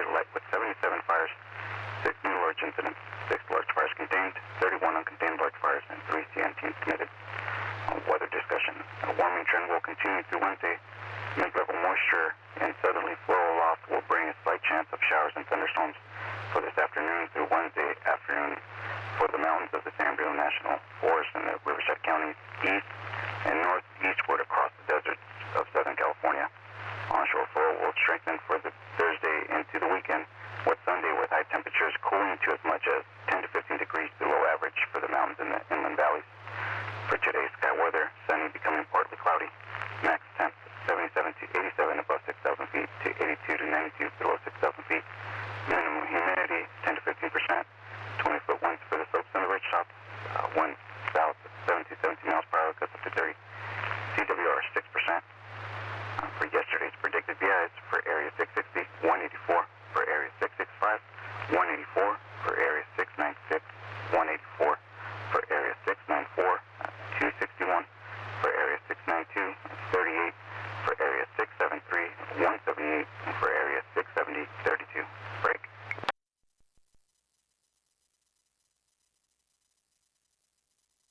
with 77 fires, 6 new large incidents, 6 large fires contained, 31 uncontained large fires, and 3 CNTs committed. Weather discussion. A warming trend will continue through Wednesday. Mid-level moisture and southerly floral aloft will bring a slight chance of showers and thunderstorms for this afternoon through Wednesday afternoon for the mountains of the San Bernardino National Forest and the Riverside Counties east and northeastward across the deserts of Southern California. Onshore flow will strengthen for the Thursday into the weekend, with Sunday with high temperatures cooling to as much as 10 to 15 degrees below average for the mountains and the inland valleys. For today's sky weather, sunny becoming partly cloudy. Max temps 77 to 87 above 6,000 feet.